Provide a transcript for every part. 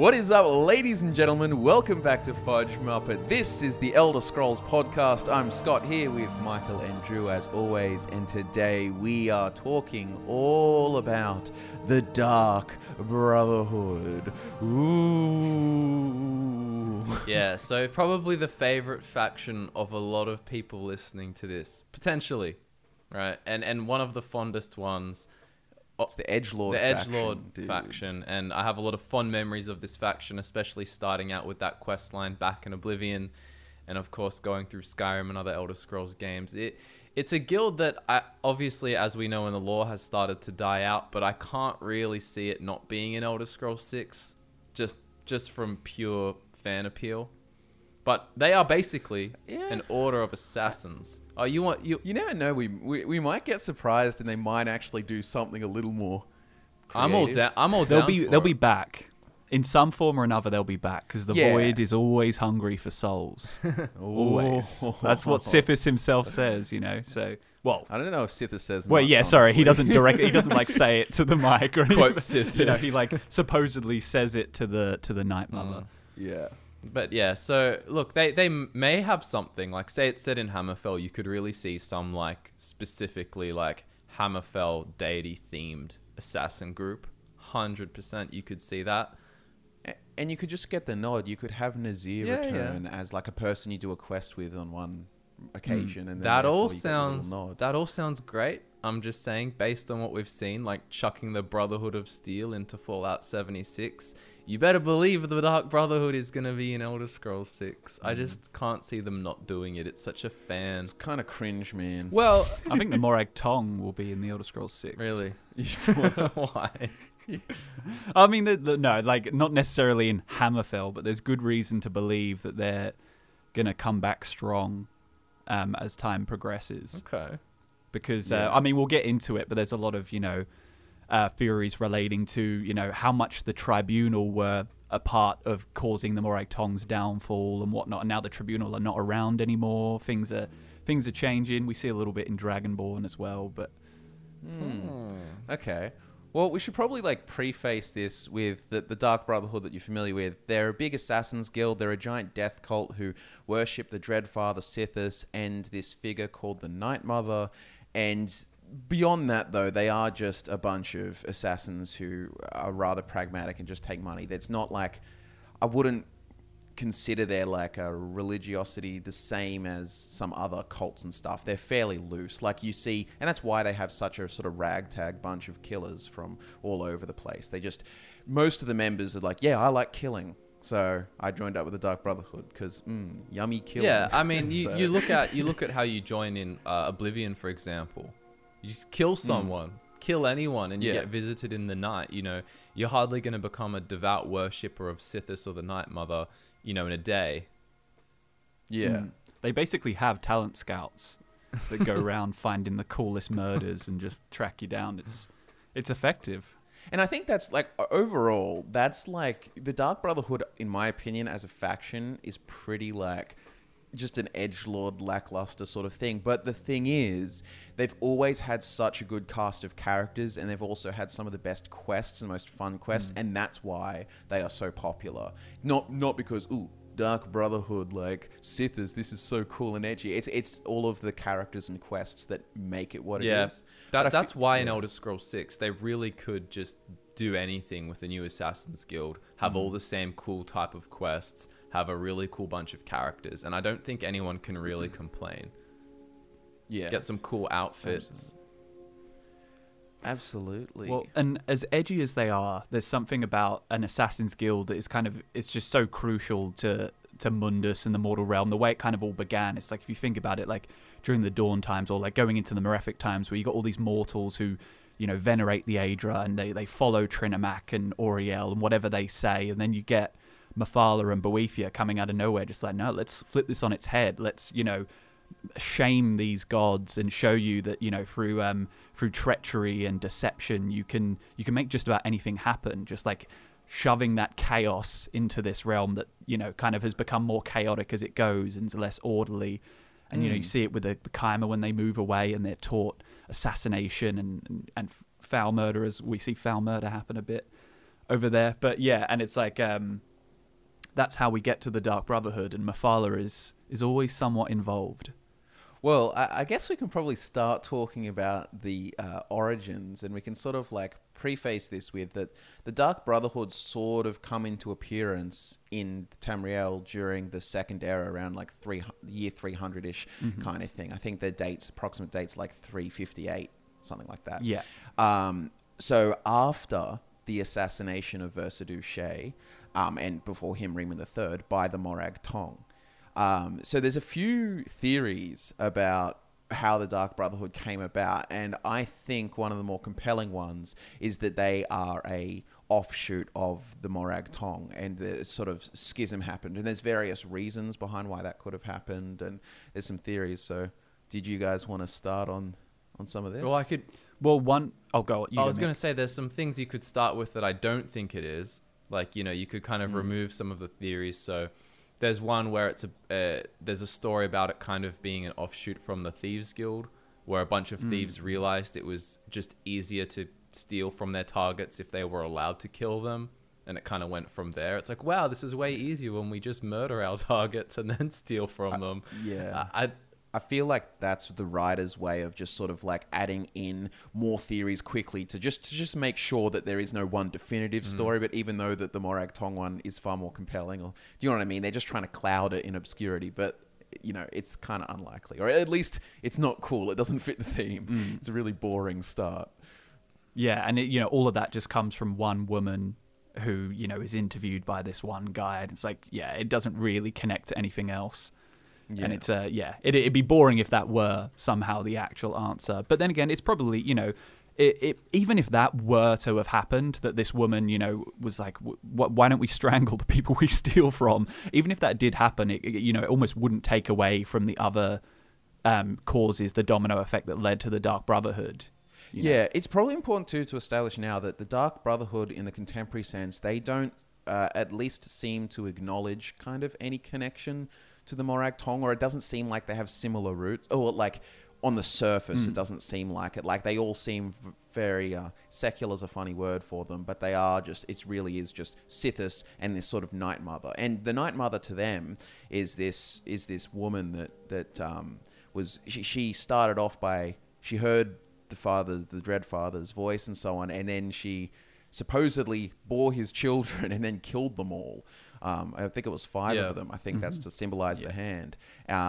What is up, ladies and gentlemen? Welcome back to Fudge Muppet. This is the Elder Scrolls podcast. I'm Scott here with Michael and Drew as always, and today we are talking all about the Dark Brotherhood. Ooh. Yeah, so probably the favorite faction of a lot of people listening to this, potentially, right? And one of the fondest ones. It's the Edgelord faction. The Edgelord faction, and I have a lot of fond memories of this faction, especially starting out with that quest line back in Oblivion, and of course going through Skyrim and other Elder Scrolls games. It's a guild that, obviously, as we know in the lore, has started to die out, but I can't really see it not being in Elder Scrolls 6, just from pure fan appeal. But they are basically an order of assassins. Oh, you never know. We might get surprised, and they might actually do something a little more creative. I'm all down. They'll be back in some form or another. They'll be back because the Void is always hungry for souls. Always. That's what Sithis himself says. You know. So I don't know if Sithis says. Well, much, yeah. Sorry, honestly. he doesn't directly. He doesn't like say it to the mic or anything. Quote Sithis. You know, he like supposedly says it to the Night Mother. Yeah. But yeah, so look, they may have something, like say it's set in Hammerfell, you could really see some like specifically like Hammerfell deity themed assassin group. 100% you could see that. And you could just get the nod. You could have Nazir return as like a person you do a quest with on one occasion, and then that all sounds great. I'm just saying, based on what we've seen, like chucking the Brotherhood of Steel into Fallout 76, you better believe the Dark Brotherhood is going to be in Elder Scrolls 6. I just can't see them not doing it. It's such a fan. It's kind of cringe, man. Well, I think the Morag Tong will be in the Elder Scrolls 6. Really? Why? I mean, no, like not necessarily in Hammerfell, but there's good reason to believe that they're going to come back strong as time progresses. Okay. Because, I mean, we'll get into it, but there's a lot of, theories relating to, how much the Tribunal were a part of causing the Morag Tong's downfall and whatnot. And now the Tribunal are not around anymore. Things are changing. We see a little bit in Dragonborn as well, but... Okay. Well, we should probably preface this with the Dark Brotherhood that you're familiar with. They're a big assassins guild. They're a giant death cult who worship the Dreadfather Sithis and this figure called the Night Mother. And beyond that, though, they are just a bunch of assassins who are rather pragmatic and just take money. It's not like... I wouldn't consider their a religiosity the same as some other cults and stuff. They're fairly loose, like you see, and that's why they have such a sort of ragtag bunch of killers from all over the place. Most of the members are like, yeah, I like killing, so I joined up with the Dark Brotherhood because yummy killing. Yeah, I mean, you look at how you join in Oblivion, for example. You just kill someone. Kill anyone and you get visited in the night. You're hardly going to become a devout worshipper of Sithis or the Night Mother, in a day. Yeah. They basically have talent scouts that go around finding the coolest murders and just track you down. It's effective. And I think that's overall, that's the Dark Brotherhood, in my opinion, as a faction, is pretty just an edgelord lackluster sort of thing. But the thing is, they've always had such a good cast of characters, and they've also had some of the best quests and most fun quests, and that's why they are so popular. Not because Dark Brotherhood, Sithis, this is so cool and edgy. It's all of the characters and quests that make it what it is. That's why in Elder Scrolls 6 they really could just do anything with the new Assassin's Guild, have all the same cool type of quests, have a really cool bunch of characters, and I don't think anyone can really complain. Yeah. Get some cool outfits. Absolutely. Well, and as edgy as they are, there's something about an Assassin's Guild that is it's just so crucial to Mundus and the mortal realm. The way it kind of all began, it's if you think about it, during the Dawn times or going into the Malefic times, where you got all these mortals who venerate the Aedra and they follow Trinimac and Auriel and whatever they say, and then you get Mephala and Boethia coming out of nowhere, just no, let's flip this on its head. Let's shame these gods and show you that through treachery and deception you can make just about anything happen. Just shoving that chaos into this realm that kind of has become more chaotic as it goes and is less orderly. And you see it with the Kai'ma when they move away and they're taught assassination and foul murder, as we see foul murder happen a bit. over there. But yeah, and it's like that's how we get to the Dark Brotherhood, and Mephala is always somewhat involved. Well, I guess we can probably start talking about the origins, and we can sort of like preface this with that the Dark Brotherhood sort of come into appearance in Tamriel during the Second Era, around like year 300-ish kind of thing. I think the approximate dates like 358, something like that. Yeah. So after the assassination of Versailles Shay, and before him, Riemann III, by the Morag Tong. So there's a few theories about how the Dark Brotherhood came about, and I think one of the more compelling ones is that they are a offshoot of the Morag Tong, and the sort of schism happened, and there's various reasons behind why that could have happened, and there's some theories. So did you guys want to start on some of this? Well, I could. Well, one. I'll go. I was going to say there's some things you could start with that I don't think it is. Like, you could kind of remove some of the theories. So there's one where it's there's a story about it kind of being an offshoot from the Thieves Guild, where a bunch of thieves realized it was just easier to steal from their targets if they were allowed to kill them. And it kind of went from there. It's like, wow, this is way easier when we just murder our targets and then steal from them. Yeah. I feel like that's the writer's way of just sort of like adding in more theories quickly to just make sure that there is no one definitive story. But even though that the Morag Tong one is far more compelling, or do you know what I mean? They're just trying to cloud it in obscurity, but it's kind of unlikely, or at least it's not cool. It doesn't fit the theme. It's a really boring start. Yeah, and all of that just comes from one woman who is interviewed by this one guy, and it's like, yeah, it doesn't really connect to anything else. Yeah. And it's it'd be boring if that were somehow the actual answer. But then again, it's probably even if that were to have happened, that this woman was like, why don't we strangle the people we steal from? Even if that did happen, it almost wouldn't take away from the other causes, the domino effect that led to the Dark Brotherhood. Yeah, it's probably important too to establish now that the Dark Brotherhood, in the contemporary sense, they don't at least seem to acknowledge kind of any connection to the Morag Tong, or it doesn't seem like they have similar roots, or like on the surface it doesn't seem like it. Like they all seem very secular is a funny word for them, but they are just, it really is just Sithis and this sort of Night Mother. And the Night Mother to them is this woman that was she started off by, she heard the Dread Father's voice and so on, and then she supposedly bore his children and then killed them all. I think it was 5 of them. I think that's to symbolize the hand.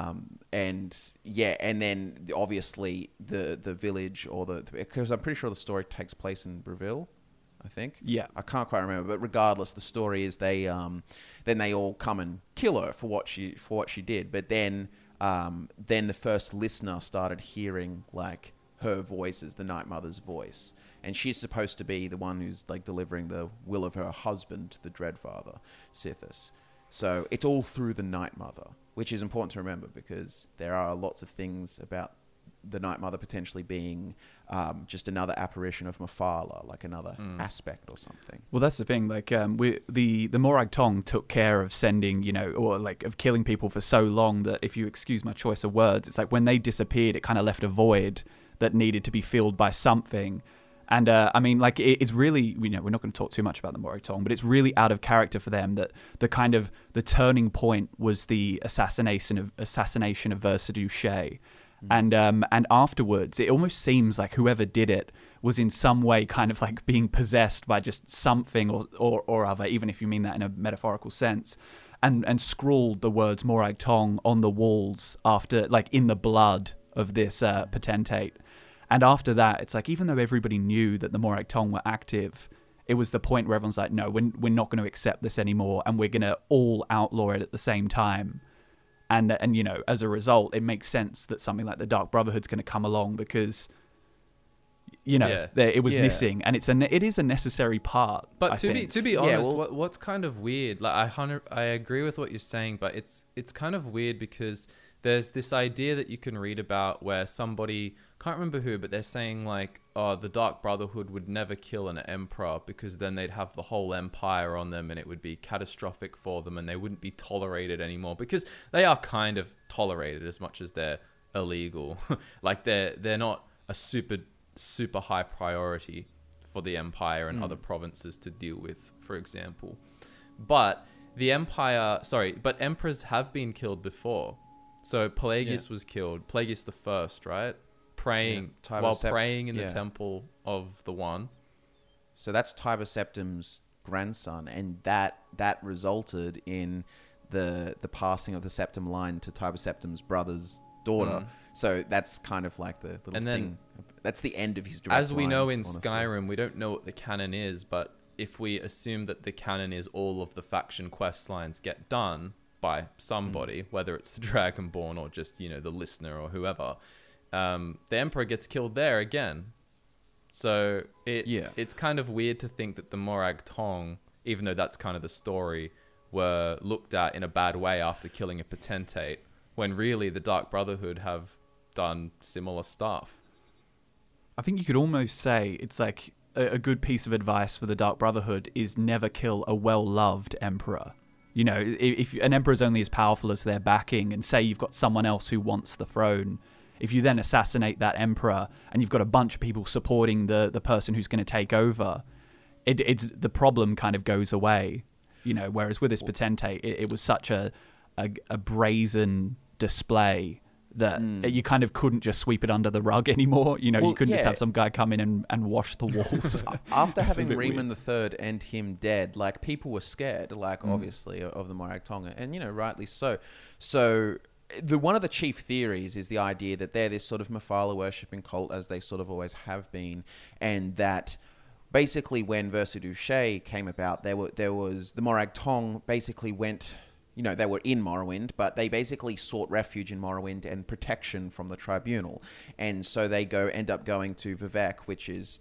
And then obviously the village, or because I'm pretty sure the story takes place in Breville, I think. Yeah. I can't quite remember, but regardless, the story is then they all come and kill her for what she did. But then the first listener started hearing like her voice is the Night Mother's voice, and she's supposed to be the one who's like delivering the will of her husband, the Dread Father, Sithis. So it's all through the Night Mother, which is important to remember, because there are lots of things about the Night Mother potentially being just another apparition of Mephala, like another aspect or something. Well, that's the thing. Like, the Morag Tong took care of sending, or like of killing people for so long that, if you excuse my choice of words, it's like when they disappeared, it kind of left a void that needed to be filled by something. And I mean, like, it's really, we're not going to talk too much about the Morag Tong, but it's really out of character for them that the turning point was the assassination of Versailles Shay. And afterwards, it almost seems like whoever did it was in some way kind of like being possessed by just something or other, even if you mean that in a metaphorical sense, and scrawled the words Morag Tong on the walls after, like, in the blood of this potentate. And after that, it's like, even though everybody knew that the Morag Tong were active, it was the point where everyone's like, no, we're not going to accept this anymore, and we're going to all outlaw it at the same time. And as a result, it makes sense that something like the Dark Brotherhood's going to come along, because it was missing, and it is a necessary part. But to be honest, what's kind of weird, like I agree with what you're saying, but it's kind of weird because there's this idea that you can read about where somebody, can't remember who, but they're saying like, oh, the Dark Brotherhood would never kill an emperor because then they'd have the whole empire on them and it would be catastrophic for them and they wouldn't be tolerated anymore, because they are kind of tolerated as much as they're illegal. Like they're not a super high priority for the Empire and other provinces to deal with, for example. But the Empire, but emperors have been killed before. So Pelagius was killed, Pelagius the First, right? Praying praying in the temple of the One. So that's Tiber Septim's grandson, and that resulted in the passing of the Septim line to Tiber Septim's brother's daughter. So that's kind of like the little thing. That's the end of his direct As we line, know in honestly. Skyrim, we don't know what the canon is, but if we assume that the canon is all of the faction quest lines get done by somebody, whether it's the Dragonborn or just, the listener or whoever, the Emperor gets killed there again. So it's kind of weird to think that the Morag Tong, even though that's kind of the story, were looked at in a bad way after killing a potentate, when really the Dark Brotherhood have done similar stuff. I think you could almost say it's like a good piece of advice for the Dark Brotherhood is never kill a well-loved emperor. If an emperor is only as powerful as their backing, and say you've got someone else who wants the throne, if you then assassinate that emperor and you've got a bunch of people supporting the person who's going to take over, it's the problem kind of goes away. Whereas with this potentate, it was such a brazen display that you kind of couldn't just sweep it under the rug anymore. You couldn't just have some guy come in and wash the walls. After having Riemann III and him dead, like, people were scared, like, obviously, of the Morag Tonga, and, rightly so. So one of the chief theories is the idea that they're this sort of Mephala worshipping cult, as they sort of always have been, and that basically when Versa Duché came about, there was the Morag Tong basically went... they were in Morrowind, but they basically sought refuge in Morrowind and protection from the tribunal. And so they end up going to Vivec, which is,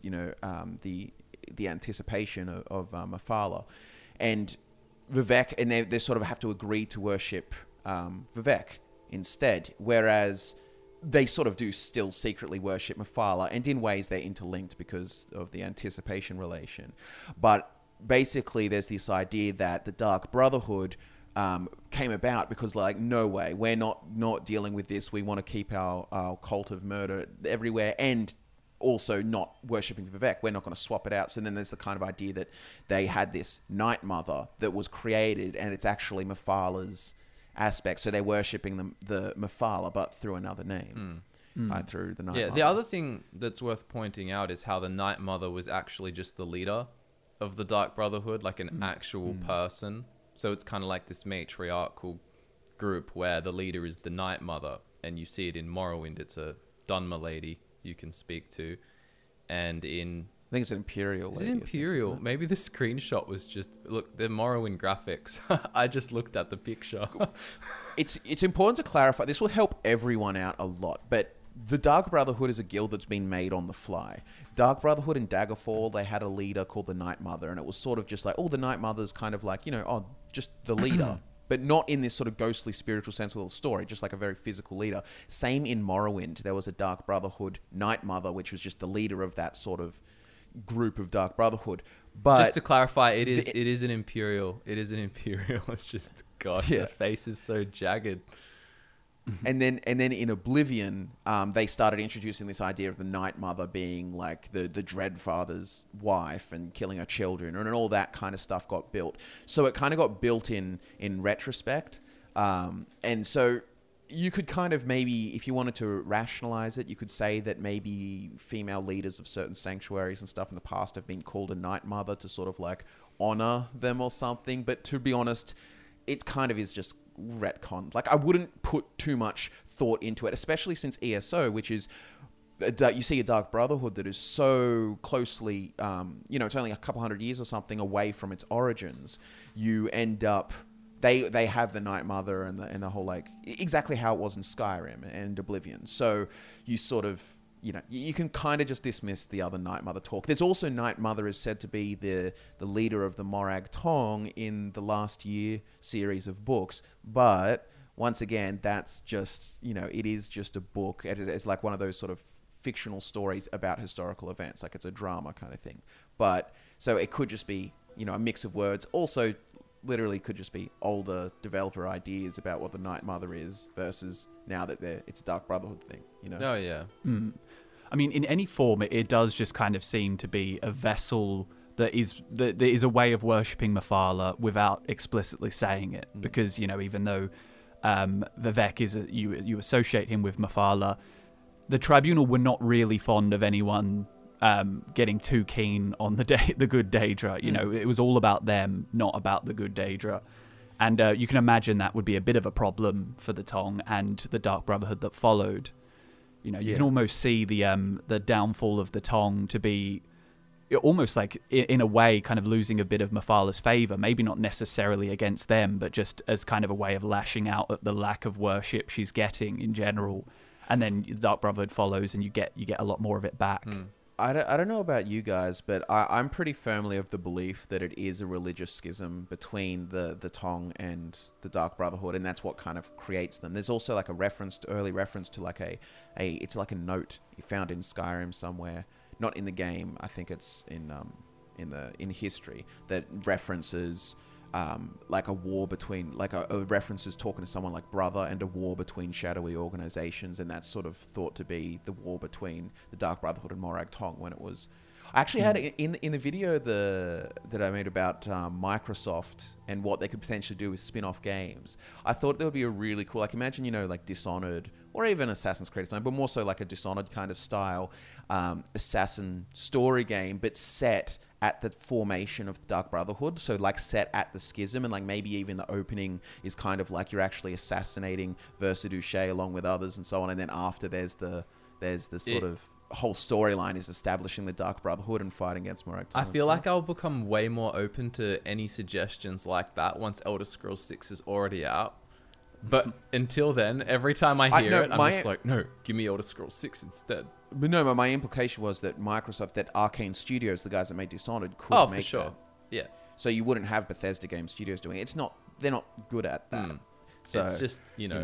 the anticipation of Mephala. And Vivec, and they sort of have to agree to worship Vivec instead. Whereas they sort of do still secretly worship Mephala, and in ways they're interlinked because of the anticipation relation. But basically there's this idea that the Dark Brotherhood... came about because, like, no way, we're not dealing with this. We want to keep our cult of murder everywhere, and also not worshipping Vivec. We're not going to swap it out. So then there's the kind of idea that they had this Night Mother that was created, and it's actually Mephala's aspect. So they're worshipping the Mephala, but through another name, through the Night Mother. The other thing that's worth pointing out is how the Night Mother was actually just the leader of the Dark Brotherhood, like an actual person. So it's kind of like this matriarchal group where the leader is the Night Mother, and you see it in Morrowind. It's a Dunmer lady you can speak to, and in... I think it's an Imperial lady. Is it Imperial? Think, maybe the screenshot was just... Look, the Morrowind graphics. I just looked at the picture. It's important to clarify. This will help everyone out a lot, but the Dark Brotherhood is a guild that's been made on the fly. Dark Brotherhood in Daggerfall, they had a leader called the Night Mother, and it was sort of just like, the Night Mother's kind of like, just the leader, but not in this sort of ghostly spiritual sense of the story, just like a very physical leader. Same in Morrowind. There was a Dark Brotherhood Night Mother, which was just the leader of that sort of group of Dark Brotherhood. But just to clarify, it is an Imperial. It is an Imperial. It's just, God, the face is so jagged. And then in Oblivion, they started introducing this idea of the Night Mother being like the Dreadfather's wife and killing her children, and all that kind of stuff got built. So it kind of got built in retrospect. And so you could kind of maybe, if you wanted to rationalize it, you could say that maybe female leaders of certain sanctuaries and stuff in the past have been called a Night Mother to sort of like honor them or something. But to be honest, it kind of is just retcon. Like, I wouldn't put too much thought into it, especially since ESO, which is, you see a Dark Brotherhood that is so closely, it's only a couple hundred years or something away from its origins. You end up, they have the Night Mother and the whole, like, exactly how it was in Skyrim and Oblivion. So you sort of, you can kind of just dismiss the other Night Mother talk. There's also Night Mother is said to be the leader of the Morag Tong in the Last Year series of books. But once again, that's just, it is just a book. It's like one of those sort of fictional stories about historical events. Like, it's a drama kind of thing. But so it could just be, a mix of words. Also, literally could just be older developer ideas about what the Night Mother is versus now that it's a Dark Brotherhood thing, Oh, yeah. I mean, in any form, it does just kind of seem to be a vessel that is a way of worshipping Mephala without explicitly saying it. Because, even though Vivek you associate him with Mephala, the tribunal were not really fond of anyone getting too keen on the good Daedra. It was all about them, not about the good Daedra. And you can imagine that would be a bit of a problem for the Tong and the Dark Brotherhood that followed. You can almost see the downfall of the Tong to be almost like, in a way, kind of losing a bit of Mephala's favor. Maybe not necessarily against them, but just as kind of a way of lashing out at the lack of worship she's getting in general. And then the Dark Brotherhood follows, and you get a lot more of it back. I don't know about you guys, but I'm pretty firmly of the belief that it is a religious schism between the Tong and the Dark Brotherhood, and that's what kind of creates them. There's also like early reference to like it's like a note you found in Skyrim somewhere, not in the game. I think it's in history that references like a war between, like a references talking to someone like brother, and a war between shadowy organizations, and that's sort of thought to be the war between the Dark Brotherhood and Morag Tong, when it was. I actually had it in the video that I made about Microsoft and what they could potentially do with spin-off games. I thought there would be a really cool, like, imagine, like Dishonored, or even Assassin's Creed, but more so like a Dishonored kind of style assassin story game, but set at the formation of the Dark Brotherhood. So like set at the schism, and like maybe even the opening is kind of like you're actually assassinating Versa Duché along with others and so on. And then after there's the sort of whole storyline is establishing the Dark Brotherhood and fighting against Morag Tong. I feel like I'll become way more open to any suggestions like that once Elder Scrolls 6 is already out. But until then, every time I hear it, I'm just like, no, give me Elder Scrolls 6 instead. But no, my implication was that Microsoft, that Arcane Studios, the guys that made Dishonored, could make for sure. that. Yeah. So you wouldn't have Bethesda Game Studios doing it. They're not good at that. So it's just,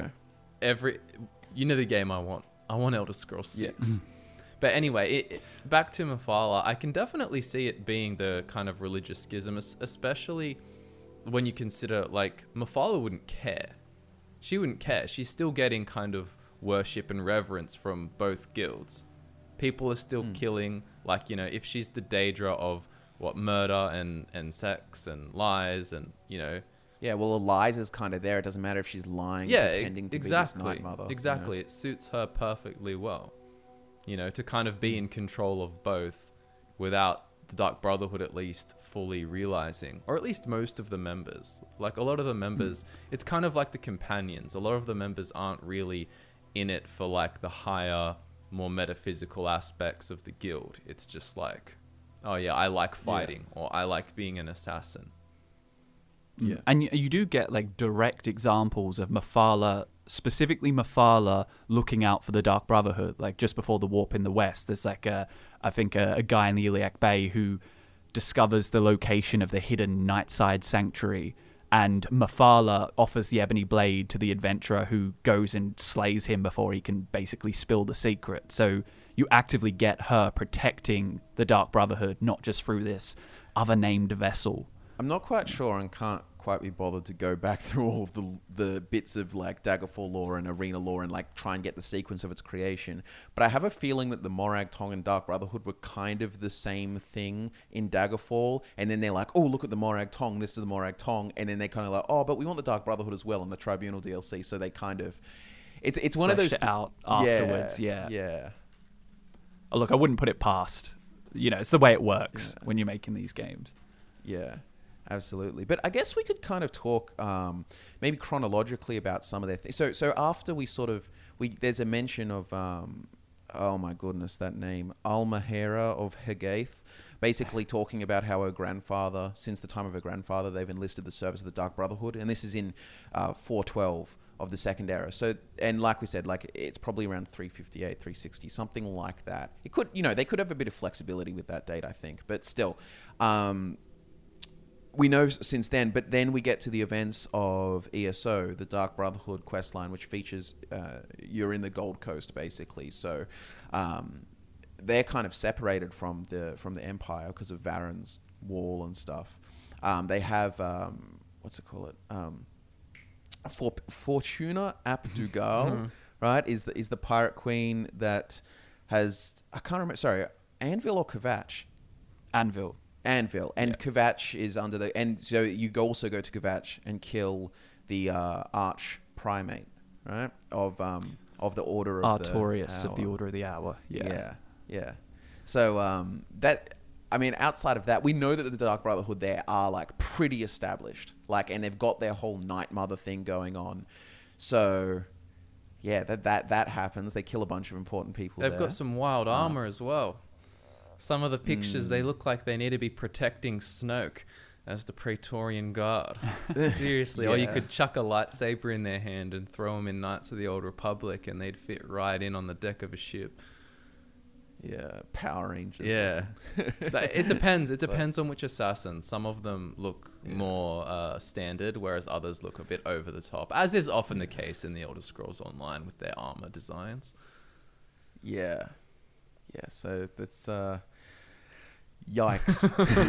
the game I want. I want Elder Scrolls 6. Yeah. But anyway, back to Mephala, I can definitely see it being the kind of religious schism, especially when you consider, like, Mephala wouldn't care. She wouldn't care. She's still getting kind of worship and reverence from both guilds. People are still killing, like, if she's the Daedra of murder and sex and lies and, Yeah, well, Eliza's kind of there. It doesn't matter if she's lying, pretending to be this Night Mother. Exactly. It suits her perfectly well. To kind of be in control of both without the Dark Brotherhood at least fully realizing, or at least most of the members. Like, a lot of the members, it's kind of like the companions. A lot of the members aren't really in it for, like, the higher, more metaphysical aspects of the guild. It's just like, oh yeah, I like fighting, or I like being an assassin. Yeah. And you do get, like, direct examples of specifically Mephala looking out for the Dark Brotherhood. Like, just before the warp in the west, there's like a guy in the Iliac Bay who discovers the location of the hidden Nightside Sanctuary, and Mephala offers the Ebony Blade to the adventurer, who goes and slays him before he can basically spill the secret. So you actively get her protecting the Dark Brotherhood, not just through this other named vessel. I'm not quite sure and can't quite be bothered to go back through all of the bits of like Daggerfall lore and Arena lore and like try and get the sequence of its creation. But I have a feeling that the Morag Tong and Dark Brotherhood were kind of the same thing in Daggerfall. And then they're like, oh, look at the Morag Tong. This is the Morag Tong. And then they kind of like, oh, but we want the Dark Brotherhood as well in the Tribunal DLC. So they kind of, it's one of those out afterwards. Yeah. Yeah. Oh, look, I wouldn't put it past. It's the way it works when you're making these games. Yeah. Absolutely. But I guess we could kind of talk maybe chronologically about some of their things. So after there's a mention of, oh my goodness, that name, Almahera of Hegaith, basically talking about how her grandfather, since the time of her grandfather, they've enlisted the service of the Dark Brotherhood. And this is in 412 of the Second Era. So, and like we said, like it's probably around 358, 360, something like that. It could, they could have a bit of flexibility with that date, I think. But still, we know since then, but then we get to the events of ESO, the Dark Brotherhood questline, which features you're in the Gold Coast, basically. So they're kind of separated from the Empire because of Varen's wall and stuff. They have Fortuna Ap Dugal, right? Is the pirate queen that I can't remember. Sorry, Anvil or Kvatch? Anvil. Anvil, and Kvatch is under the, and so you also go to Kvatch and kill the arch primate, right, of the Order of Artorias the of the Order of the Hour. Yeah. So that, I mean, outside of that, we know that the Dark Brotherhood there are like pretty established, like, and they've got their whole Night Mother thing going on. So yeah, that happens. They kill a bunch of important people. They've got some wild armor as well. Some of the pictures, they look like they need to be protecting Snoke as the Praetorian Guard. Seriously. Or you could chuck a lightsaber in their hand and throw them in Knights of the Old Republic and they'd fit right in on the deck of a ship. Yeah, Power Rangers. Yeah. It depends. It depends on which assassin. Some of them look more standard, whereas others look a bit over the top, as is often the case in the Elder Scrolls Online with their armor designs. Yeah. Yeah, so that's yikes.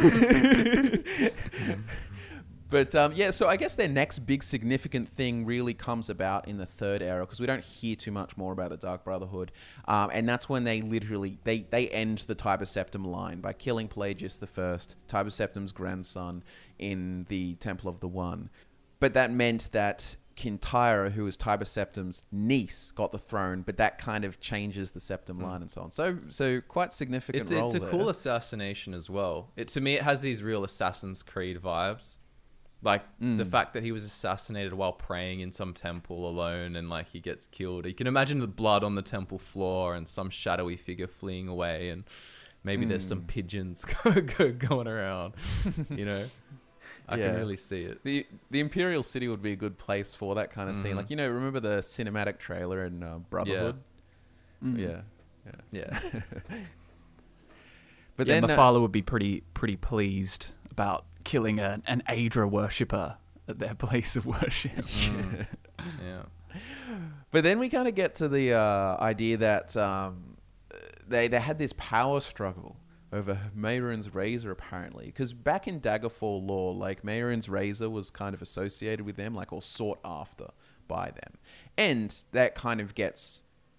But yeah, so I guess their next big significant thing really comes about in the Third Era, because we don't hear too much more about the Dark Brotherhood, and that's when they literally they end the Tiber Septim line by killing Pelagius I, Tiber Septim's grandson, in the Temple of the One. But that meant that Kintyra, who was Tiber Septim's niece, got the throne, but that kind of changes the Septim line and so on. So quite significant role It's a there. cool assassination as well. To me, it has these real Assassin's Creed vibes. Like the fact that he was assassinated while praying in some temple alone and like he gets killed. You can imagine the blood on the temple floor and some shadowy figure fleeing away, and maybe there's some pigeons going around, you know? I can really see it. The Imperial City would be a good place for that kind of scene. Like, you know, remember the cinematic trailer in Brotherhood? Yeah. But then Mephala would be pretty pleased about killing an Aedra worshipper at their place of worship. Yeah. But then we kind of get to the idea that they had this power struggle over Mehrunes Razor, apparently, because back in Daggerfall lore, like, Mehrunes Razor was kind of associated with them, like, or sought after by them, and that kind of gets,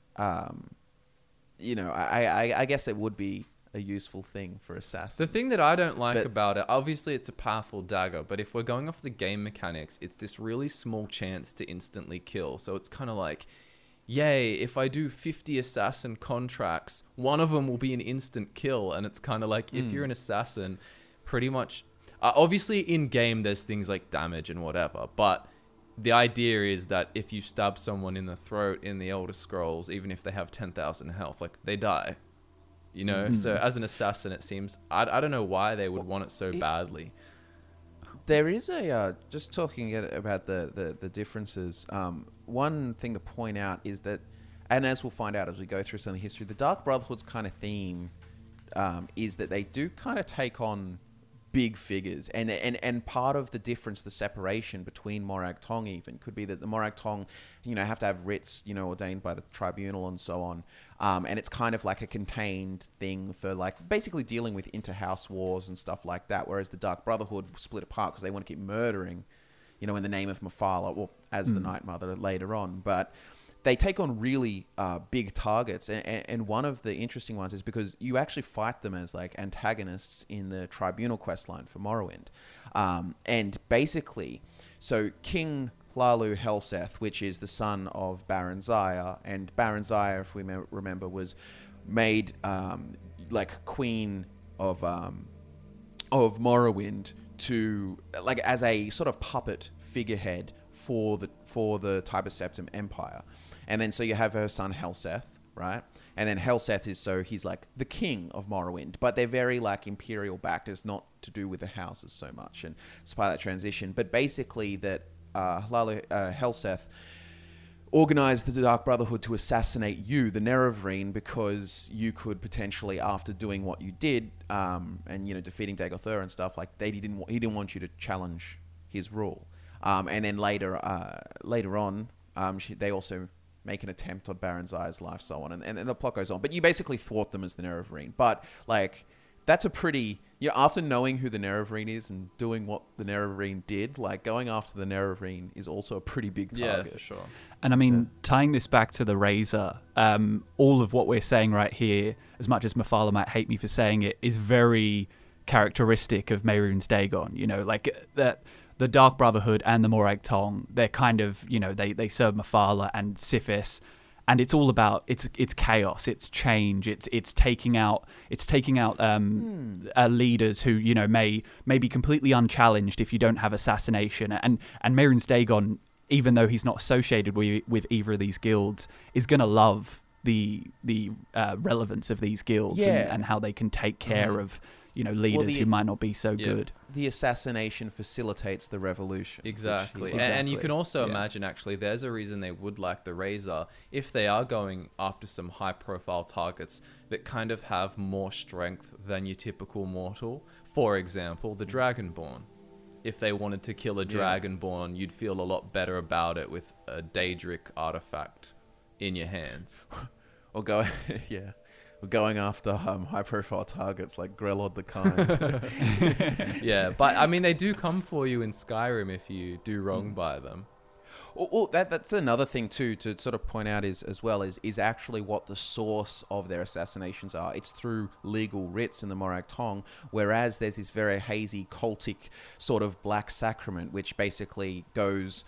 you know, I guess it would be a useful thing for assassins. The thing that I don't like about it, obviously it's a powerful dagger, but if we're going off the game mechanics, it's this really small chance to instantly kill. So it's kind of like, yay, if I do 50 assassin contracts, one of them will be an instant kill. And it's kind of like, if you're an assassin, pretty much, obviously in game there's things like damage and whatever, but the idea is that if you stab someone in the throat in the Elder Scrolls, even if they have 10,000 health, like, they die. You know, so as an assassin, it seems, I don't know why they would want it so badly. There is a, just talking about the differences, one thing to point out is that, and as we'll find out as we go through some of the history, the Dark Brotherhood's kind of theme is that they do kind of take on big figures, and part of the difference, the separation between Morag Tong even could be that the Morag Tong, you know, have to have writs, you know, ordained by the tribunal and so on, and it's kind of like a contained thing for, like, basically dealing with inter-house wars and stuff like that, whereas the Dark Brotherhood split apart because they want to keep murdering, you know, in the name of Mephala, or as the Night Mother later on, but they take on really big targets, and one of the interesting ones is because you actually fight them as, like, antagonists in the Tribunal questline for Morrowind. And basically, so King Hlalu Helseth, which is the son of Baron Zaya, and Baron Zaya, if we remember, was made like Queen of Morrowind to, like, as a sort of puppet figurehead for the Tiber Septim Empire. And then so you have her son Helseth, right? And then Helseth he's like the king of Morrowind, but they're very, like, imperial backed. It's not to do with the houses so much, and it's part of that transition. But basically that Helseth organized the Dark Brotherhood to assassinate you, the Nerevrine, because you could potentially, after doing what you did, and, you know, defeating Dagothr and stuff, like, he didn't want you to challenge his rule. And then later on, they also make an attempt on Baron Zaya's life, so on, and the plot goes on. But you basically thwart them as the Nerevrine. But, like, that's a pretty, after knowing who the Nerevarine is and doing what the Nerevarine did, like going after the Nerevarine is also a pretty big target. Yeah, for sure. And I mean, tying this back to the Razor, all of what we're saying right here, as much as Mephala might hate me for saying it, is very characteristic of Mehrunes Dagon. Like that. The Dark Brotherhood and the Morag Tong, they're kind of, they serve Mephala and Sithis, and it's all about it's chaos, it's change, it's taking out leaders who may be completely unchallenged if you don't have assassination, and Mehrunes Dagon, even though he's not associated with either of these guilds, is gonna love the relevance of these guilds and how they can take care of leaders who might not be so good. The assassination facilitates the revolution. Exactly. And you can also imagine, actually, there's a reason they would like the Razor if they are going after some high-profile targets that kind of have more strength than your typical mortal. For example, the Dragonborn. If they wanted to kill a Dragonborn, you'd feel a lot better about it with a Daedric artifact in your hands. Or going after high-profile targets like Grelod the Kind. Yeah, but I mean, they do come for you in Skyrim if you do wrong by them. That's another thing too to sort of point out is actually what the source of their assassinations are. It's through legal writs in the Morag Tong, whereas there's this very hazy cultic sort of black sacrament which basically goes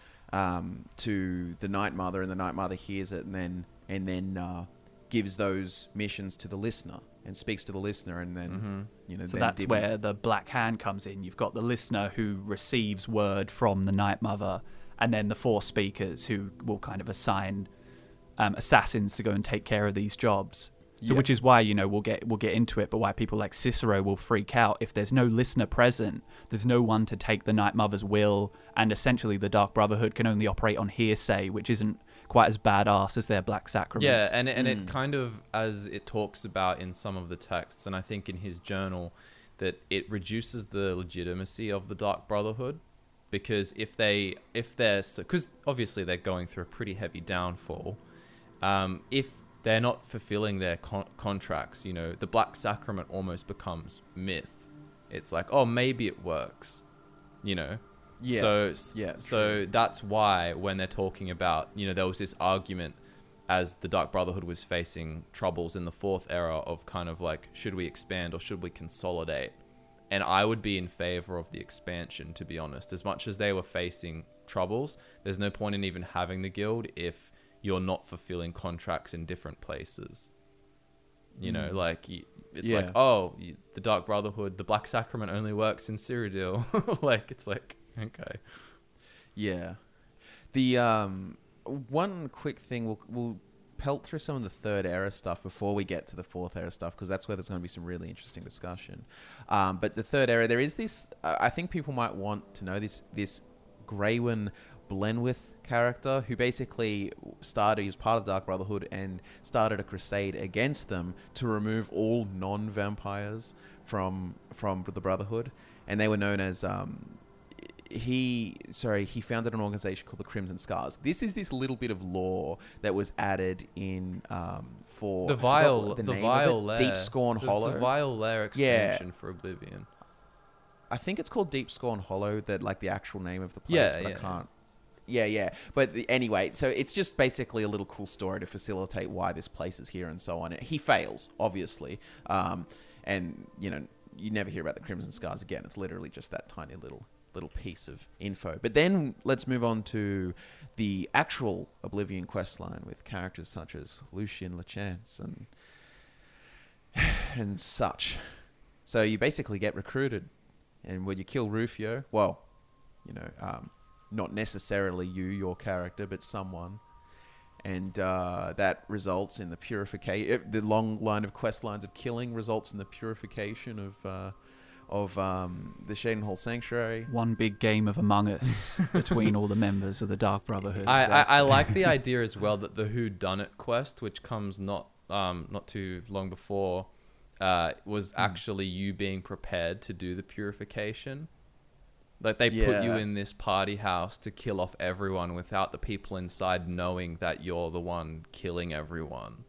to the Night Mother, and the Night Mother hears it and then gives those missions to the listener and speaks to the listener, and then so that's where the Black Hand comes in. You've got the listener who receives word from the Night Mother, and then the 4 speakers who will kind of assign assassins to go and take care of these jobs. So which is why we'll get into it, but why people like Cicero will freak out if there's no listener present. There's no one to take the Night Mother's will, and essentially the Dark Brotherhood can only operate on hearsay, which isn't quite as badass as their black sacraments. Yeah, and it kind of, as it talks about in some of the texts, and I think in his journal, that it reduces the legitimacy of the Dark Brotherhood, because if they're, because obviously they're going through a pretty heavy downfall, if they're not fulfilling their contracts, the Black Sacrament almost becomes myth. It's like, oh, maybe it works, So that's why when they're talking about, there was this argument as the Dark Brotherhood was facing troubles in the 4th era of kind of like, should we expand or should we consolidate? And I would be in favor of the expansion, to be honest. As much as they were facing troubles, there's no point in even having the guild if you're not fulfilling contracts in different places. Like, the Dark Brotherhood, the Black Sacrament only works in Cyrodiil. Like, it's like, okay. Yeah. The one quick thing, we'll pelt through some of the 3rd era stuff before we get to the 4th era stuff, because that's where there's going to be some really interesting discussion. But the 3rd era, there is this, I think people might want to know this Graywin Blenwith character who basically started, he was part of the Dark Brotherhood and started a crusade against them to remove all non-vampires from the Brotherhood, and they were known as he founded an organization called the Crimson Scars. This is this little bit of lore that was added in for the Vile Lair. Deep Scorn Hollow. The Vile Lair expansion for Oblivion. I think it's called Deep Scorn Hollow, that like the actual name of the place, but I can't. Yeah. But anyway, so it's just basically a little cool story to facilitate why this place is here and so on. He fails, obviously. And, you never hear about the Crimson Scars again. It's literally just that tiny little piece of info. But then let's move on to the actual Oblivion questline with characters such as Lucian Lachance and such. So you basically get recruited. And when you kill Rufio, well, not necessarily your character, but someone. And that results in the purification. The long line of quest lines of killing results in the purification of the Shadenhall Sanctuary. One big game of Among Us between all the members of the Dark Brotherhood. I like the idea as well that the Whodunit quest, which comes not too long before, was actually you being prepared to do the purification. Like they put you in this party house to kill off everyone without the people inside knowing that you're the one killing everyone.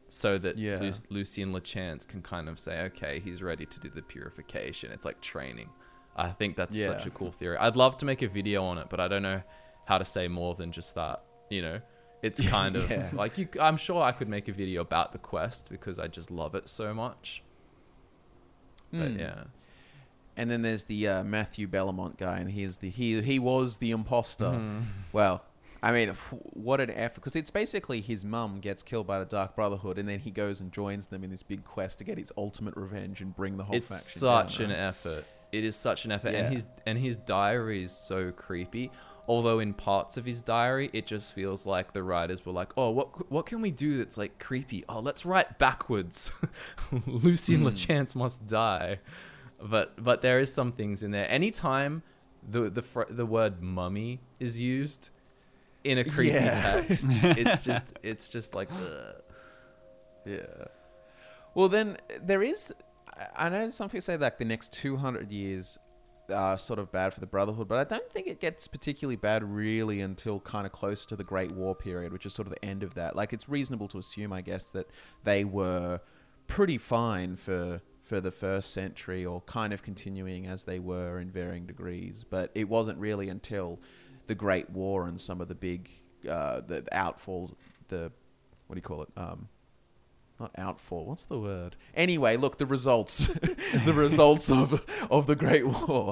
so that Yeah. Lucien Lachance can kind of say, okay, he's ready to do the purification. It's like training. I think that's Yeah. such a cool theory. I'd love to make a video on it, but I don't know how to say more than just that. You know, it's kind of Yeah. like I'm sure I could make a video about the quest because I just love it so much. But yeah. And then there's the Matthew Bellamont guy, and he was the imposter. Well, I mean, what an effort! Because it's basically his mum gets killed by the Dark Brotherhood, and then he goes and joins them in this big quest to get his ultimate revenge and bring the whole It's faction such down, an right? effort. It is such an effort, Yeah. and his diary is so creepy. Although in parts of his diary, it just feels like the writers were like, "Oh, what can we do that's like creepy? Oh, let's write backwards. Lucien Lachance must die." But there is some things in there. Anytime the word mummy is used in a creepy Yeah. text, it's just like, ugh. Yeah. Well, then there is. I know some people say like the next 200 years are sort of bad for the Brotherhood, but I don't think it gets particularly bad really until kind of close to the Great War period, which is sort of the end of that. Like, it's reasonable to assume, I guess, that they were pretty fine for the first century, or kind of continuing as they were in varying degrees. But it wasn't really until the Great War and some of the big the outfall, the what do you call it? Not outfall. What's the word? Anyway, look, the results, the results of the Great War,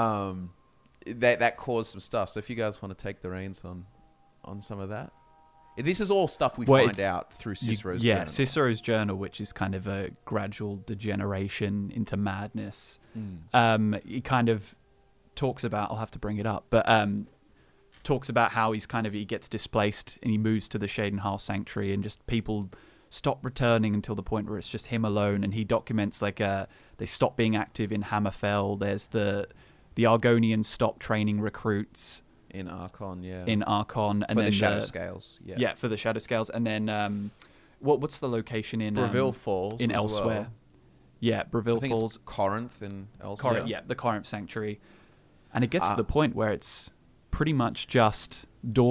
that caused some stuff. So if you guys want to take the reins on some of that, this is all stuff we find out through Cicero's journal. Cicero's journal, which is kind of a gradual degeneration into madness. He kind of talks about. I'll have to bring it up, but talks about how he gets displaced and he moves to the Shadenhal Sanctuary, and just people stop returning until the point where it's just him alone. And he documents they stop being active in Hammerfell. There's the Argonians stop training recruits in Archon, and for then the Shadow Scales, for the Shadow Scales, and then what's the location in Breville Falls in as Elsewhere? well. Yeah, Breville I think Falls, it's Corinth and elsewhere. the Corinth Sanctuary, and it gets to the point where it's pretty much just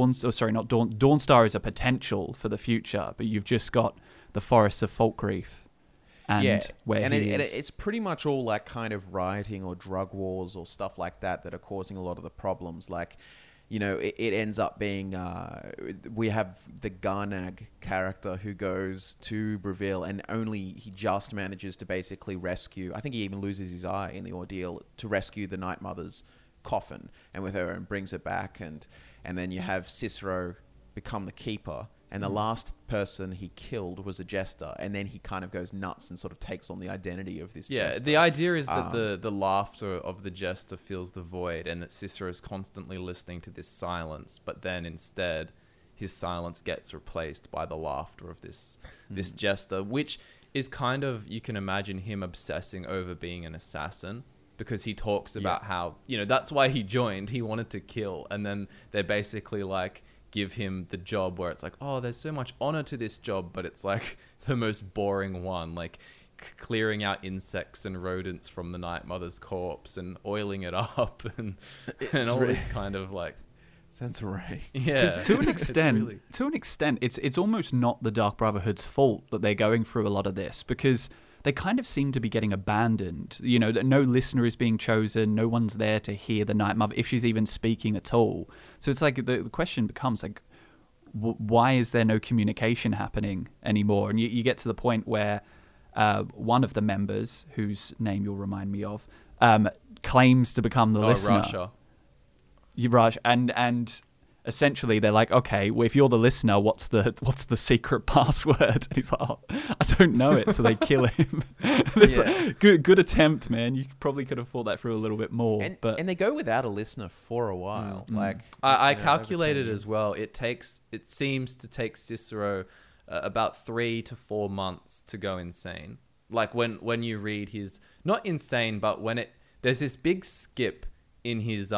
Dawnstar is a potential for the future, but you've just got the forests of Falkreath, and it's pretty much all like kind of rioting or drug wars or stuff like that are causing a lot of the problems. Like, you know, it ends up being we have the Garnag character who goes to Breville, and he just manages to basically rescue. I think he even loses his eye in the ordeal to rescue the Night Mother's coffin and with her, and brings it back, and then you have Cicero become the keeper, and the last person he killed was a jester, and then he kind of goes nuts and sort of takes on the identity of this jester. The idea is that the laughter of the jester fills the void, and that Cicero is constantly listening to this silence, but then instead his silence gets replaced by the laughter of this jester, which is kind of, you can imagine him obsessing over being an assassin, because he talks about how, you know, that's why he joined. He wanted to kill, and then they basically like give him the job where it's like, oh, there's so much honor to this job, but it's like the most boring one, like clearing out insects and rodents from the Night Mother's corpse and oiling it up and all this kind of like Sounds right. Yeah, to an extent, it's almost not the Dark Brotherhood's fault that they're going through a lot of this, because they kind of seem to be getting abandoned. You know, that no listener is being chosen, no one's there to hear the Night Mother, if she's even speaking at all. So it's like the question becomes like, why is there no communication happening anymore? And you get to the point where one of the members, whose name you'll remind me of, claims to become the listener. Rasha. Raj, and essentially they're like, okay, well, if you're the listener, what's the secret password? And he's like, oh, I don't know it. So they kill him. It's like, good attempt, man. You probably could have thought that through a little bit more. And they go without a listener for a while. Like I calculated as well. It seems to take Cicero about 3 to 4 months to go insane. Like when you read his, not insane, but there's this big skip in his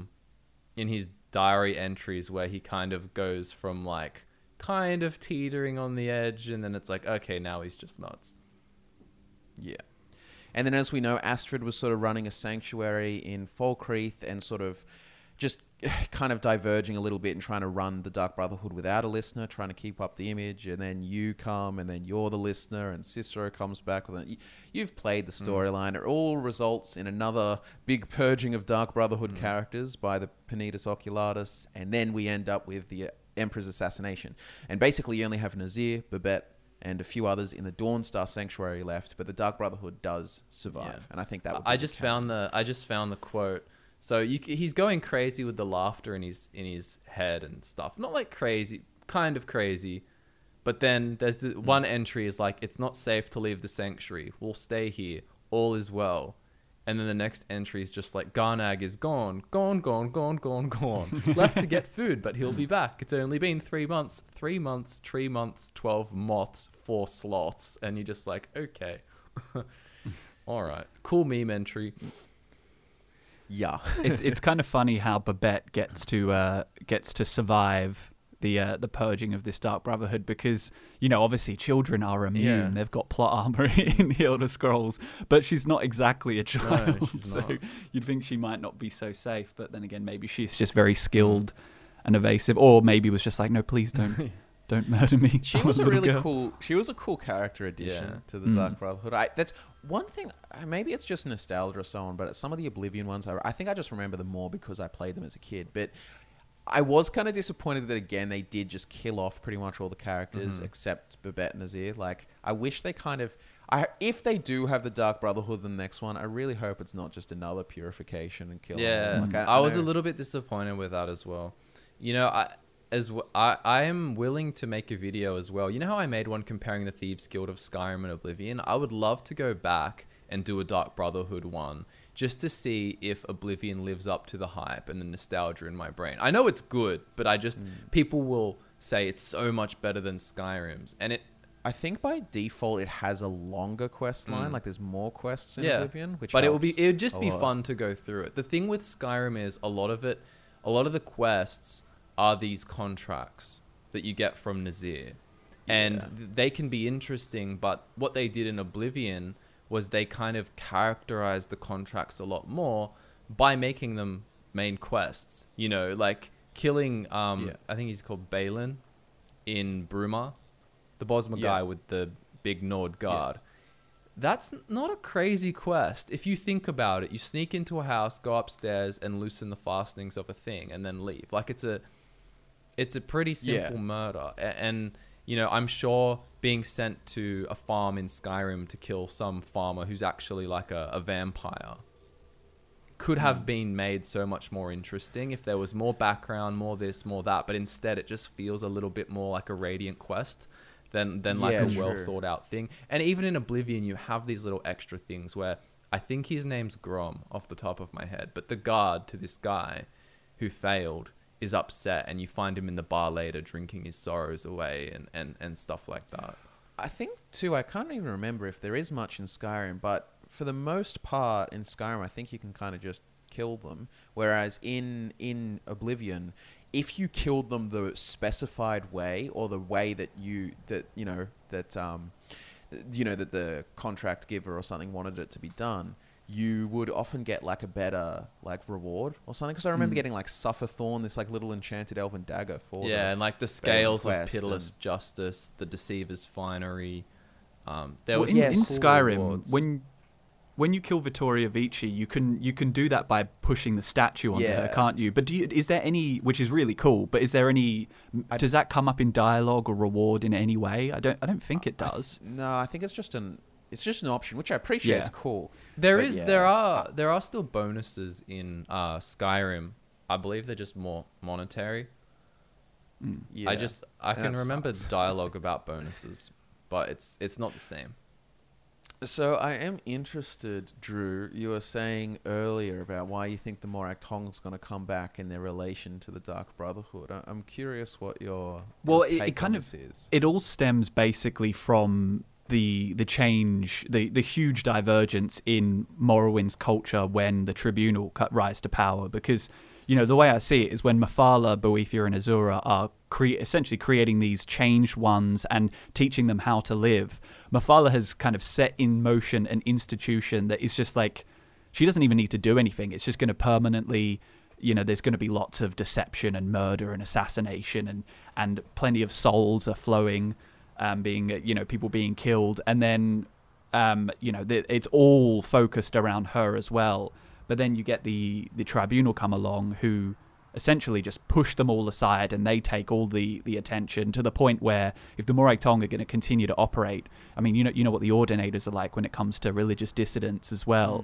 diary entries where he kind of goes from like kind of teetering on the edge, and then it's like, okay, now he's just nuts. Yeah. And then, as we know, Astrid was sort of running a sanctuary in Falkreath and sort of just kind of diverging a little bit and trying to run the Dark Brotherhood without a listener, trying to keep up the image, and then you come, and then you're the listener, and Cicero comes back with it. You've played the storyline. It all results in another big purging of Dark Brotherhood characters by the Panitas Oculatus, and then we end up with the Emperor's assassination. And basically you only have Nazir, Babette, and a few others in the Dawnstar Sanctuary left, but the Dark Brotherhood does survive, and I think that would be I just found the quote. So he's going crazy with the laughter in his head and stuff. Not like crazy, kind of crazy. But then there's the one entry is like, it's not safe to leave the sanctuary. We'll stay here. All is well. And then the next entry is just like, Garnag is gone. Left to get food, but he'll be back. It's only been 3 months. 3 months, 3 months, 12 moths, 4 sloths. And you're just like, okay. All right. Cool meme entry. Yeah. It's kind of funny how Babette gets to survive the purging of this Dark Brotherhood, because, you know, obviously children are immune. Yeah. They've got plot armor in the Elder Scrolls, but she's not exactly a child. No, she's so not. you'd think she might not be so safe, but then again, maybe she's just very skilled and evasive, or maybe was just like, no, please don't murder me. She I'm was a little really girl. cool. She was a cool character addition to the Dark Brotherhood. That's one thing. Maybe it's just nostalgia or so on, but some of the Oblivion ones, I think I just remember them more because I played them as a kid. But I was kind of disappointed that again they did just kill off pretty much all the characters except Babette and Nazir. Like, I wish they kind of. If they do have the Dark Brotherhood in the next one, I really hope it's not just another purification and kill. Yeah, Like, I was a know- little bit disappointed with that as well. You know, I am willing to make a video as well. You know how I made one comparing the Thieves Guild of Skyrim and Oblivion? I would love to go back and do a Dark Brotherhood one just to see if Oblivion lives up to the hype and the nostalgia in my brain. I know it's good, but I just people will say it's so much better than Skyrim's, and I think by default it has a longer quest line. Like, there's more quests in Oblivion, which but helps it would just a be lot. fun to go through it. The thing with Skyrim is a lot of the quests are these contracts that you get from Nazir, and they can be interesting. But what they did in Oblivion was they kind of characterized the contracts a lot more by making them main quests. You know, like killing I think he's called Balin in Bruma, the Bosma guy with the big Nord guard. That's not a crazy quest. If you think about it, you sneak into a house, go upstairs and loosen the fastenings of a thing and then leave. Like, it's a pretty simple murder. And you know, I'm sure being sent to a farm in Skyrim to kill some farmer who's actually like a vampire could have been made so much more interesting if there was more background, more this, more that. But instead, it just feels a little bit more like a Radiant quest than like a well thought out thing. And even in Oblivion, you have these little extra things where I think his name's Grom off the top of my head, but the guard to this guy who failed is upset, and you find him in the bar later drinking his sorrows away and stuff like that. I think too, I can't even remember if there is much in Skyrim, but for the most part in Skyrim, I think you can kind of just kill them. Whereas in Oblivion, if you killed them the specified way, or the way that the contract giver or something wanted it to be done, you would often get like a better like reward or something. Because I remember getting like Sufferthorn, this like little enchanted elven dagger for and like the scales of quest pitiless justice, the deceiver's finery. In Cool Skyrim, rewards. when you kill Vittoria Vici, you can do that by pushing the statue onto her, Yeah. can't you? But is there any, which is really cool, but is there any? Does that come up in dialogue or reward in any way? I don't think it does. No, I think it's just an option, which I appreciate. Yeah. It's cool. There But are still bonuses in Skyrim. I believe they're just more monetary. Yeah. I can That remember sucks. dialogue about bonuses, but it's not the same. So I am interested, Drew. You were saying earlier about why you think the Morak Tong's going to come back in their relation to the Dark Brotherhood. I'm curious what your It take kind on of this is. it all stems basically from the change, the huge divergence in Morrowind's culture when the Tribunal rise to power. Because, you know, the way I see it is when Mephala, Boethiah, and Azura are essentially creating these changed ones and teaching them how to live, Mephala has kind of set in motion an institution that is just like, she doesn't even need to do anything. It's just going to permanently there's going to be lots of deception and murder and assassination, and plenty of souls are flowing, people being killed, and then it's all focused around her as well. But then you get the tribunal come along, who essentially just push them all aside, and they take all the attention, to the point where if the Morag Tong are going to continue to operate, I mean, you know what the Ordinators are like when it comes to religious dissidents as well.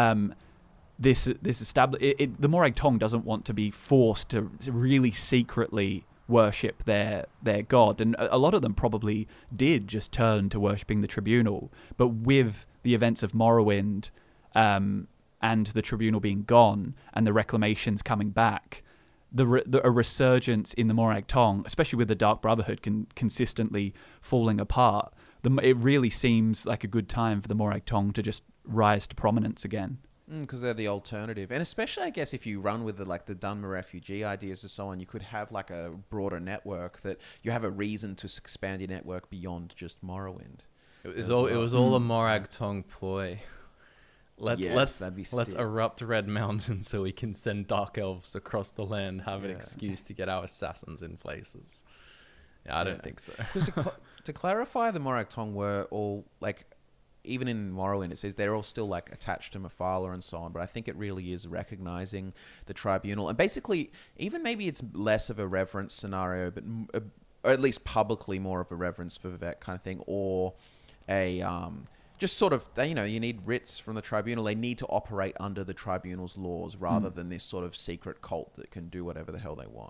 The Morag Tong doesn't want to be forced to really secretly worship their god, and a lot of them probably did just turn to worshipping the tribunal. But with the events of Morrowind, and the tribunal being gone and the reclamations coming back, a resurgence in the Morag Tong, especially with the Dark Brotherhood consistently falling apart, it really seems like a good time for the Morag Tong to just rise to prominence again. Because they're the alternative. And especially, I guess, if you run with the Dunmer refugee ideas and so on, you could have like a broader network, that you have a reason to expand your network beyond just Morrowind. It was all a Morag Tong ploy. Let's erupt Red Mountain so we can send dark elves across the land, have an excuse to get our assassins in places. Yeah, I don't think so. To clarify, the Morag Tong were all even in Morrowind, it says they're all still attached to Mephala and so on, but I think it really is recognizing the tribunal, and basically even maybe it's less of a reverence scenario, but or at least publicly more of a reverence for that kind of thing, or a just sort of, you need writs from the tribunal. They need to operate under the tribunal's laws rather than this sort of secret cult that can do whatever the hell they want,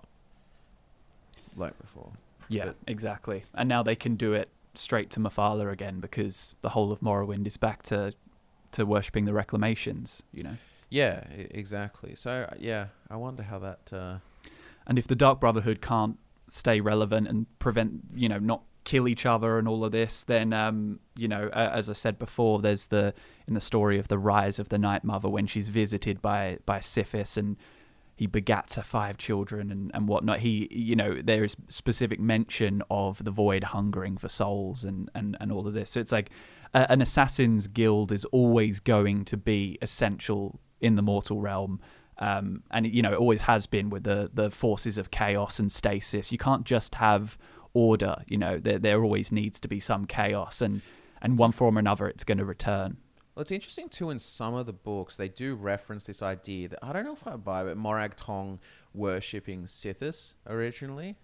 like before. Yeah, exactly. And now they can do it straight to Mephala again, because the whole of Morrowind is back to worshipping the reclamations, Yeah, exactly. So, yeah, I wonder how that... And if the Dark Brotherhood can't stay relevant and prevent, not kill each other and all of this, then, as I said before, there's in the story of the rise of the Night Mother, when she's visited by Sithis, and he begats her 5 children and whatnot. There is specific mention of the Void hungering for souls and all of this. So it's like an assassin's guild is always going to be essential in the mortal realm. And it always has been with the forces of chaos and stasis. You can't just have order, there always needs to be some chaos, and one form or another it's going to return. Well, it's interesting too, in some of the books, they do reference this idea that, I don't know if I buy, but Morag Tong worshipping Sithis originally,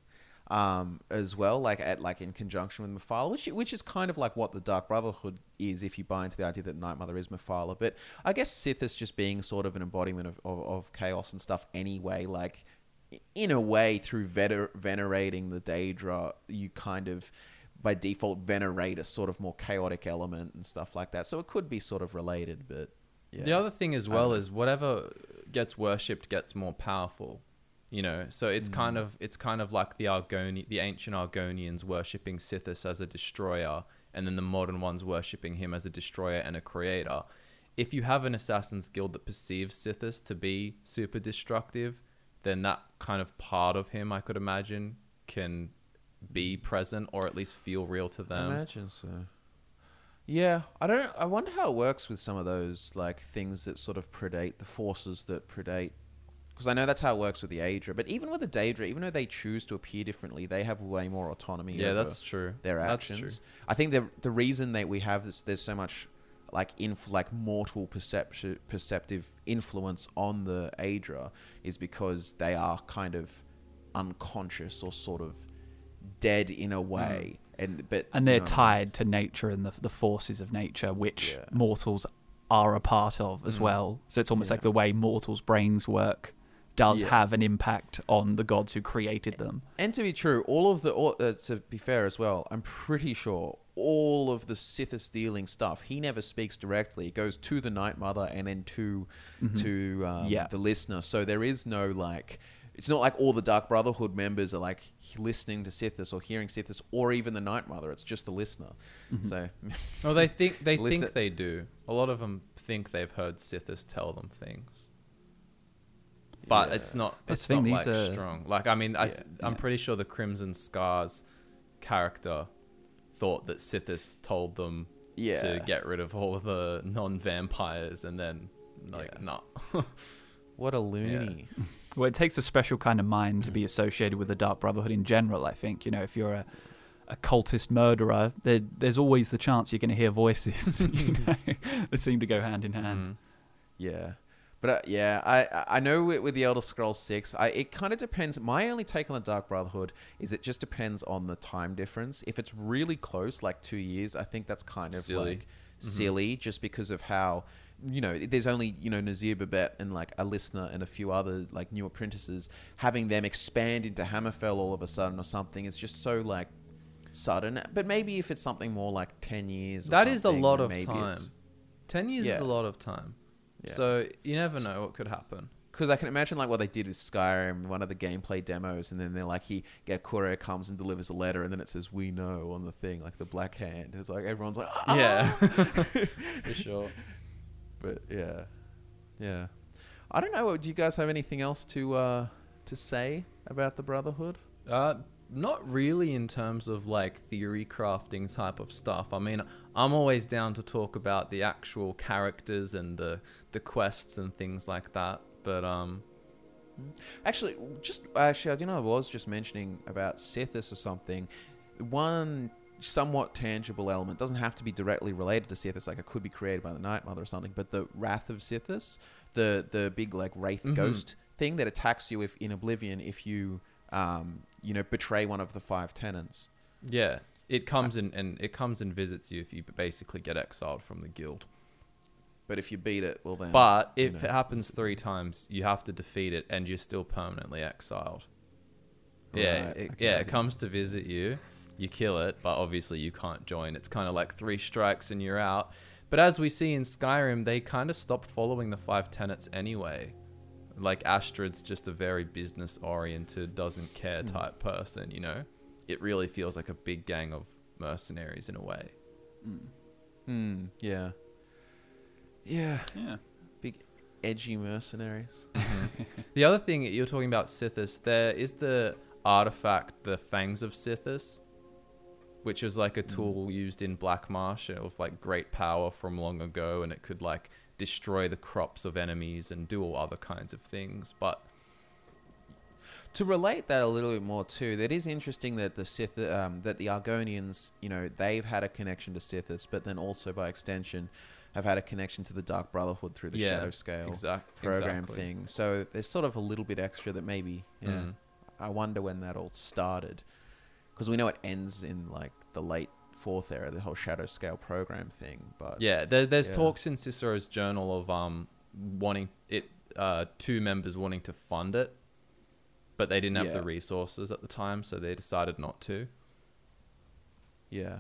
as well, in conjunction with Mephala, which is kind of like what the Dark Brotherhood is, if you buy into the idea that Night Mother is Mephala. But I guess Sithis just being sort of an embodiment of chaos and stuff anyway, in a way, through venerating the Daedra, you kind of by default venerate a sort of more chaotic element and stuff like that. So it could be sort of related, but yeah. The other thing as well is whatever gets worshipped gets more powerful, So it's kind of like the ancient Argonians worshipping Sithis as a destroyer, and then the modern ones worshipping him as a destroyer and a creator. If you have an assassin's guild that perceives Sithis to be super destructive, then that kind of part of him, I could imagine, can be present or at least feel real to them. I imagine so. Yeah, I wonder how it works with some of those things that sort of predate the forces that predate, because I know that's how it works with the Aedra. But even with the Daedra, even though they choose to appear differently, they have way more autonomy. Yeah, over that's true. Their actions. That's true. I think the reason that we have this, there's so much mortal perceptive influence on the Aedra, is because they are kind of unconscious or sort of dead in a way, and they're tied to nature and the forces of nature, which mortals are a part of as well. So it's almost like the way mortals' brains work does have an impact on the gods who created them. And to be true, to be fair as well, I'm pretty sure all of the Sithis dealing stuff, he never speaks directly. It goes to the Night Mother and then to the listener. So there is no it's not like all the Dark Brotherhood members are listening to Sithis or hearing Sithis, or even the Night Mother. It's just the listener. So, well, they think they do. A lot of them think they've heard Sithis tell them things, but it's not. It's not strong. I'm pretty sure the Crimson Scars character thought that Sithis told them to get rid of all of the non-vampires, and then no. What a loony. Well, it takes a special kind of mind to be associated with the Dark Brotherhood in general, I think. You know, if you're a cultist murderer, there's always the chance you're going to hear voices, you know, that seem to go hand in hand. Yeah. But I know with the Elder Scrolls 6, it kind of depends. My only take on the Dark Brotherhood is it just depends on the time difference. If it's really close, like 2 years, I think that's kind of Silly. silly just because of how, you know, there's only, you know, Nazir Babette and like a listener and a few other like new apprentices. Having them expand into Hammerfell all of a sudden or something is just so like sudden. But maybe if it's something more like 10 years or That is a something, lot then of maybe time. 10 years is Yeah. a lot of time. Yeah. So you never know what could happen. Because I can imagine like what they did with Skyrim, one of the gameplay demos, and then they're like, courier comes and delivers a letter, and then it says "We know" on the thing, like the black hand. It's like everyone's like, "Ah!" Yeah, for sure. But yeah. I don't know. Do you guys have anything else to say about the Brotherhood? Not really in terms of like theory crafting type of stuff. I mean, I'm always down to talk about the actual characters and the quests and things like that. But Actually, I was just mentioning about Sithis or something. One somewhat tangible element doesn't have to be directly related to Sithis. Like it could be created by the Night Mother or something. But the Wrath of Sithis, the big like wraith ghost thing that attacks you if in Oblivion if you betray one of the 5 tenants. yeah, it comes in and it comes and visits you if you basically get exiled from the guild. But if you beat it, well then. But if it happens 3 times, you have to defeat it, and you're still permanently exiled. Yeah, Right, it comes to visit you. You kill it, but obviously you can't join. It's kind of like 3 strikes and you're out. But as we see in Skyrim, they kind of stopped following the 5 tenets anyway. Like Astrid's just a very business-oriented, doesn't care type person, you know? It really feels like a big gang of mercenaries in a way. Yeah. Yeah. Yeah. Big edgy mercenaries. The other thing you're talking about Sithis, there is the artifact, the Fangs of Sithis, which is like a tool used in Black Marsh of like great power from long ago, and it could like destroy the crops of enemies and do all other kinds of things. But To relate that a little bit more too, that is interesting that the Sith, that the Argonians, you know, they've had a connection to Sithis, but then also by extension have had a connection to the Dark Brotherhood through the Shadow Scale program thing. So there's sort of a little bit extra that maybe, I wonder when that all started. Because we know it ends in like the late 4th era, the whole Shadow Scale program thing. But yeah, there's talks in Cicero's journal of wanting it, 2 members wanting to fund it, but they didn't have the resources at the time, so they decided not to. Yeah.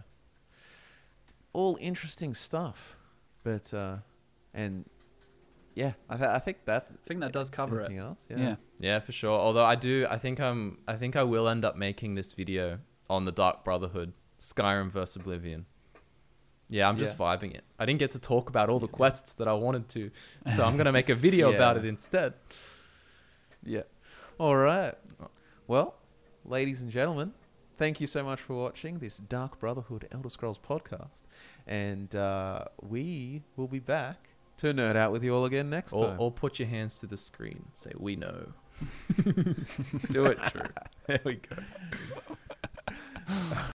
All interesting stuff. But, and yeah, I think that... I think that does cover it. Anything else? Yeah. Yeah, for sure. Although I think I will end up making this video on the Dark Brotherhood, Skyrim vs Oblivion. Yeah, I'm just vibing it. I didn't get to talk about all the quests that I wanted to, so I'm going to make a video about it instead. Yeah. All right. Well, ladies and gentlemen, thank you so much for watching this Dark Brotherhood Elder Scrolls podcast. And we will be back to nerd out with you all again next time. Or put your hands to the screen. Say, we know. Do it true. There we go.